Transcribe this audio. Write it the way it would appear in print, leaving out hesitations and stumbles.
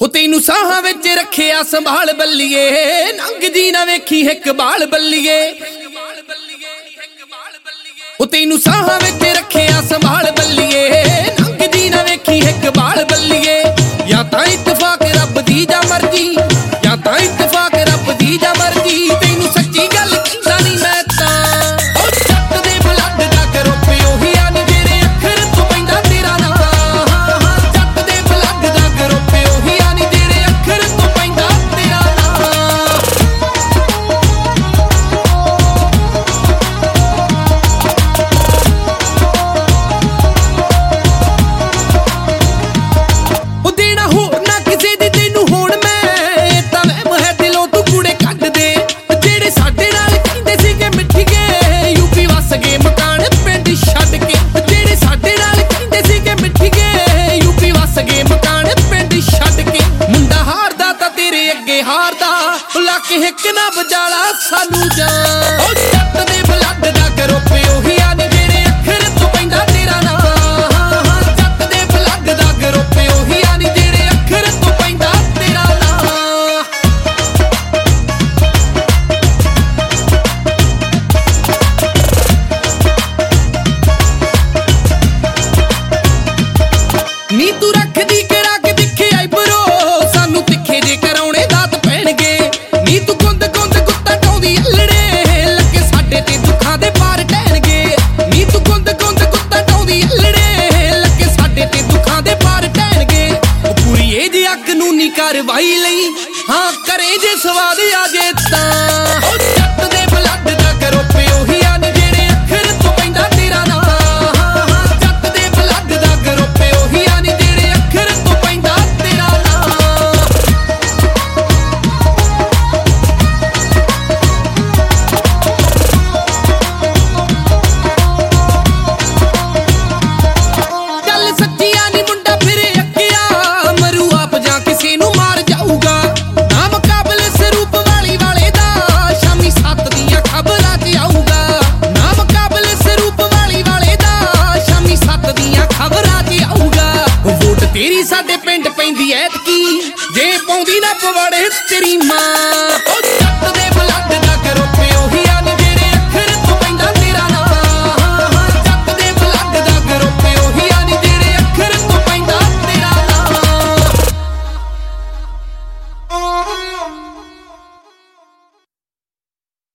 ਉਹ ਤੈਨੂੰ ਸਾਹਾਂ ਵਿੱਚ ਰੱਖਿਆ ਸੰਭਾਲ ਬੱਲੀਏ, ਨੰਗਦੀ ਨਾ ਵੇਖੀ ਇੱਕ ਬਾਲ ਬੱਲੀਏ। ਉਹ ਤੈਨੂੰ ਸਾਹਾਂ ਵਿੱਚ ਰੱਖਿਆ ਸੰਭਾਲ ਬੱਲੀਏ, ਨੰਗਦੀ ਨਾ ਵੇਖੀ ਇੱਕ ਬਾਲ ਬੱਲੀਏ। ਜਾਂ ਤਾਂ ਇਤਫਾਕ ਰੱਬ ਦੀ ਜਾਂ ਮਰਜ਼ੀ, ਜਾਂ ਤਾਂ ਇਤਫਾਕ ਰੱਬ ਦੀ ਜਾਂ ਮਰਜ਼ੀ। ਤੈਨੂੰ ਸੱਚੀ ਗੱਲ ਕਹਿੰਦਾ ਨਹੀਂ ਮੈਂ ਤਾਂ, ਉਹ ਜੱਟ ਦੇ ਬਲੱਡ ਦਾ ਗਰੁੱਪ ਉਹੀ ਆ ਨੀ ਜਿਹੜੇ ਅੱਖਰ ਤੋਂ ਪੈਂਦਾ ਤੇਰਾ ਨਾਂ। ਜੱਟ ਦੇ ਬਲੱਡ ਦਾ ਗਰੁੱਪ ਉਹੀ ਆ ਨੀ ਜਿਹੜੇ ਅੱਖਰ ਤੋਂ ਪੈਂਦਾ ਤੇਰਾ ਨਾਂ। ਉਹ ਦੇਣਾ ਹੋਰ ਨਾ ਕਿਸੇ ਦੀ ਤੈਨੂੰ ਹੁਣ ਮੈਂ, ਤਾਂ ਵਹਿਮ ਹੈ ਦਿਲੋਂ ਤੂੰ ਕੂੜੇ ਕੱਢ ਦੇ। ਜਿਹੜੇ ਸਾਡੇ ਨਾਲ ਕਹਿੰਦੇ ਸੀਗੇ ਮਿੱਠੀਏ, ਯੂਪੀ ਵਸ ਗਏ ਮਕਾਨ ਪਿੰਡ ਛੱਡ ਕੇ। ਜਿਹੜੇ ਸਾਡੇ ਨਾਲ ਕਹਿੰਦੇ ਸੀਗੇ ਮਿੱਠੀਏ, ਯੂਪੀ ਵਸ ਗਏ ਮਕਾਨ ਪਿੰਡ ਛੱਡ ਕੇ। ਮੁੰਡਾ ਹਾਰਦਾ ਤਾਂ ਤੇਰੇ ਅੱਗੇ ਹਾਰਦਾ, ਲੱਕ ਹਿੱਕ ਨਾ ਬਜਾਲਾ ਸਾਨੂੰ ਜਾਨ। ਉਹ ਜੱਟ ਦੇ ਬਲੱਡ ਦਾ ਗਰੁੱਪ ਉਹੀ ਆ ਨੀ ਜਿਹੜੇ ਅੱਖਰ ਤੋਂ ਪੈਂਦਾ ਤੇਰਾ ਨਾਂ। ਜੱਟ ਦੇ ਬਲੱਡ ਦਾ ਗਰੁੱਪ ਉਹੀ ਆ ਨੀ ਜਿਹੜੇ ਅੱਖਰ ਤੋਂ ਪੈਂਦਾ ਤੇਰਾ ਨਾਂ। ਨੀ ਤੂੰ ਰੱਖਦੀ ਕਰਾ ਕੇ ਦਿਖੇ ਆਈਬਰੋ, ਸਾਨੂੰ ਤਿੱਖੇ ਜੇ ਕਰਾਉਣੇ ਦਾਤ ਪੈਣਗੇ। ਨੀ ਤੂੰ ਗੁੰਦ ਗੁੰਦ ਗੁੱਤਾ ਟਾਉਂਦੀ ਅਲੜੇ, ਲੱਗੇ ਸਾਡੇ ਤੇ ਦੁੱਖਾਂ ਦੇ ਪਾਰ ਟਹਿਣਗੇ। ਨੀ ਤੂੰ ਗੁੰਦ ਗੁੰਦ ਗੁੱਤਾ ਟਾਉਂਦੀ ਅਲੜੇ, ਲੱਗੇ ਸਾਡੇ ਤੇ ਦੁੱਖਾਂ ਦੇ ਪਾਰ ਟਹਿਣਗੇ। ਉਹ ਪੂਰੀ ਏਜ ਅੱਗ ਨੂੰ ਨੀ ਕਾਰਵਾਈ ਲਈ, ਹਾਂ ਕਰੇ ਜੇ ਸਵਾਦ ਆ ਜੇ ਤਾਂ। ਉਹ ਜੱਟ ਦੇ ਬਲੱਡ ਦਾ ਗਰੁੱਪ ਉਹੀ ਆ ਨੀ ਜਿਹੜੇ ਅੱਖਰ ਤੋਂ ਪੈਂਦਾ ਤੇਰਾ ਨਾਂ। ਜੱਟ ਦੇ ਬਲੱਡ ਦਾ ਗਰੁੱਪ ਉਹੀ ਆ ਨੀ ਜਿਹੜੇ ਅੱਖਰ ਤੋਂ ਪੈਂਦਾ ਤੇਰਾ ਨਾਂ। ਗੱਲ ਸੱਚੀ ਆ ਨੀ ਮੁੰਡਾ ਫਿਰੇ ਅੱਕਿਆ, ਮਰੂ ਆਪ ਜਾਂ ਕਿਸੇ ਨੂੰ ਮਾਰ ਜਾਊਗਾ। ਨਾ ਮੁਕਾਬਲੇ ਸਰੂਪ ਵਾਲੀ ਵਾਲੇ ਦਾ, ਸ਼ਾਮੀ 7 ਦੀਆਂ ਖਬਰਾਂ 'ਚ ਆਊਗਾ। ਨਾ ਮੁਕਾਬਲੇ ਸਰੂਪ ਵਾਲੀ ਵਾਲੇ ਦਾ, ਸ਼ਾਮੀ 7 ਦੀਆਂ ਖਬਰਾਂ 'ਚ ਆਊਗਾ। ਵੋਟ ਤੇਰੀ ਸਾਡੇ ਪਿੰਡ ਪੈਂਦੀ ਐਤਕੀ, ਜੇ ਪਾਉਂਦੀ ਨਾ ਪਵਾੜੇ ਤੇਰੀ ਮਾਂ।